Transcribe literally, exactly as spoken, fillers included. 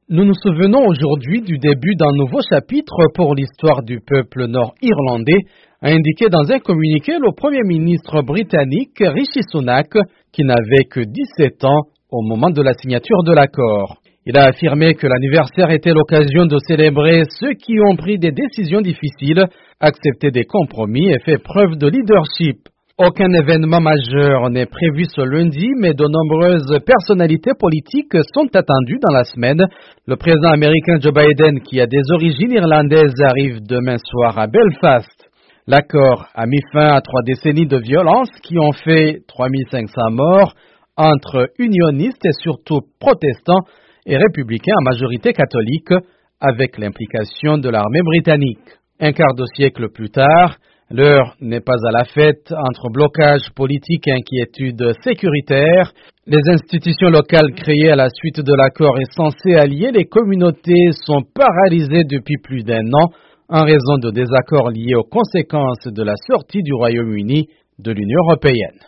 Nous nous souvenons aujourd'hui du début d'un nouveau chapitre pour l'histoire du peuple nord-irlandais, a indiqué dans un communiqué le Premier ministre britannique Rishi Sunak, qui n'avait que dix-sept ans au moment de la signature de l'accord. Il a affirmé que l'anniversaire était l'occasion de célébrer ceux qui ont pris des décisions difficiles, accepté des compromis et fait preuve de leadership. Aucun événement majeur n'est prévu ce lundi, mais de nombreuses personnalités politiques sont attendues dans la semaine. Le président américain Joe Biden, qui a des origines irlandaises, arrive demain soir à Belfast. L'accord a mis fin à trois décennies de violence qui ont fait trois mille cinq cents morts entre unionistes et surtout protestants et républicains à majorité catholique, avec l'implication de l'armée britannique. Un quart de siècle plus tard, l'heure n'est pas à la fête entre blocage politique et inquiétude sécuritaire. Les institutions locales créées à la suite de l'accord et censées allier les communautés sont paralysées depuis plus d'un an en raison de désaccords liés aux conséquences de la sortie du Royaume-Uni de l'Union européenne.